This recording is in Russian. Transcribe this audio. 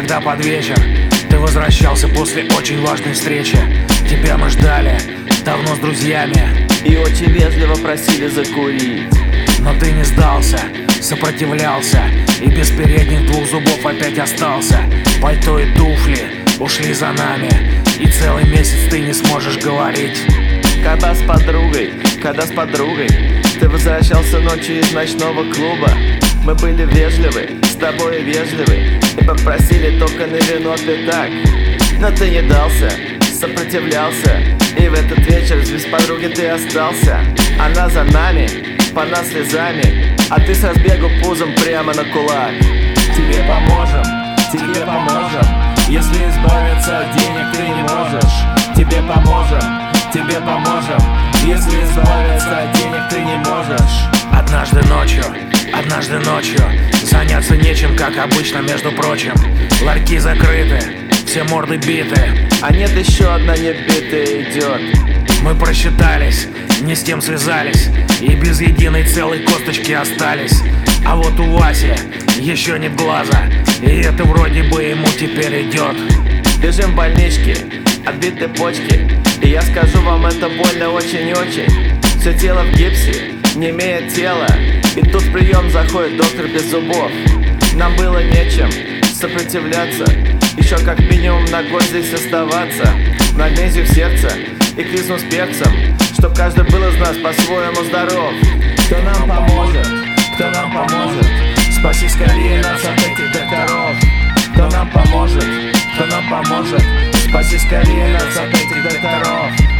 Когда под вечер ты возвращался после очень важной встречи, тебя мы ждали давно с друзьями и очень вежливо просили закурить. Но ты не сдался, сопротивлялся и без передних двух зубов опять остался. Пальто и туфли ушли за нами, и целый месяц ты не сможешь говорить. Когда с подругой ты возвращался ночью из ночного клуба, мы были вежливы, с тобой вежливы, и попросили только на вино пятак. Но ты не дался, сопротивлялся, и в этот вечер без подруги ты остался. Она за нами, по нас слезами, а ты с разбегу пузом прямо на кулак. Тебе поможем, если избавиться от денег ты не можешь. Тебе поможем, если избавиться от денег ты не можешь. Однажды ночью заняться нечем, как обычно, между прочим. Ларьки закрыты, все морды биты, а нет, еще одна небитая идет. Мы просчитались, не с тем связались, и без единой целой косточки остались. А вот у Васи еще нет глаза, и это вроде бы ему теперь идет. Бежим в больничке, отбиты почки, и я скажу вам, это больно очень-очень. Все тело в гипсе, не имеет тела, и тут в прием заходит доктор без зубов. Нам было нечем сопротивляться, еще как минимум на год здесь оставаться. Магнезию в сердце и клизму с перцем, чтоб каждый был из нас по-своему здоров. Кто нам поможет? Спаси скорее нас от этих докторов. Кто нам поможет? Спаси скорее нас от этих докторов.